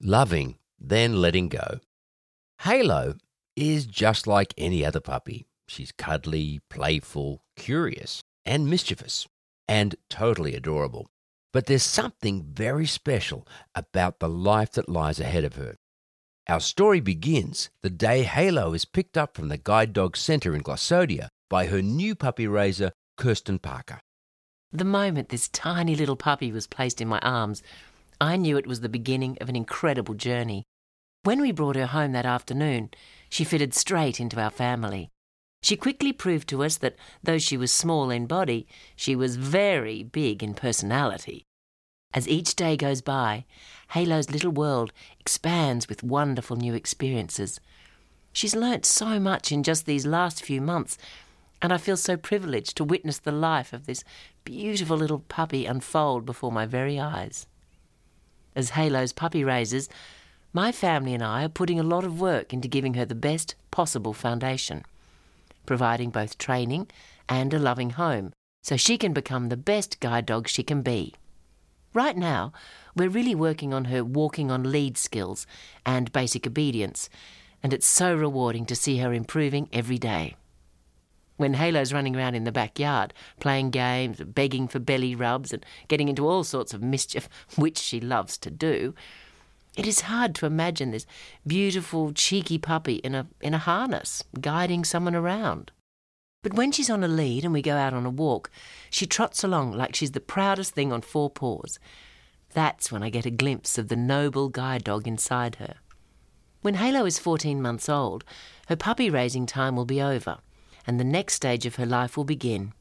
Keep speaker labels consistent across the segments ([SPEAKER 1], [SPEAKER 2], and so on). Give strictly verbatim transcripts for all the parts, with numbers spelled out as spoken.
[SPEAKER 1] loving, then letting go. Halo is just like any other puppy. She's cuddly, playful, curious, and mischievous, and totally adorable. But there's something very special about the life that lies ahead of her. Our story begins the day Halo is picked up from the Guide Dog Centre in Glossodia by her new puppy raiser, Kirsten Parker.
[SPEAKER 2] The moment this tiny little puppy was placed in my arms, I knew it was the beginning of an incredible journey. When we brought her home that afternoon, she fitted straight into our family. She quickly proved to us that, though she was small in body, she was very big in personality. As each day goes by, Halo's little world expands with wonderful new experiences. She's learnt so much in just these last few months, and I feel so privileged to witness the life of this beautiful little puppy unfold before my very eyes. As Halo's puppy raisers, my family and I are putting a lot of work into giving her the best possible foundation, providing both training and a loving home so she can become the best guide dog she can be. Right now, we're really working on her walking on lead skills and basic obedience, and it's so rewarding to see her improving every day. When Halo's running around in the backyard, playing games, begging for belly rubs and getting into all sorts of mischief, which she loves to do, it is hard to imagine this beautiful, cheeky puppy in a, in a harness, guiding someone around. But when she's on a lead and we go out on a walk, she trots along like she's the proudest thing on four paws. That's when I get a glimpse of the noble guide dog inside her. When Halo is fourteen months old, her puppy raising time will be over, and the next stage of her life will begin.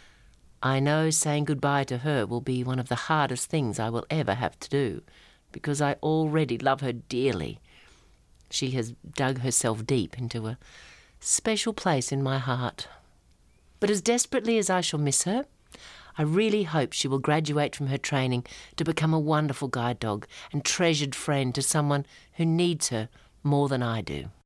[SPEAKER 2] I know saying goodbye to her will be one of the hardest things I will ever have to do, because I already love her dearly. She has dug herself deep into a special place in my heart. But as desperately as I shall miss her, I really hope she will graduate from her training to become a wonderful guide dog and treasured friend to someone who needs her more than I do.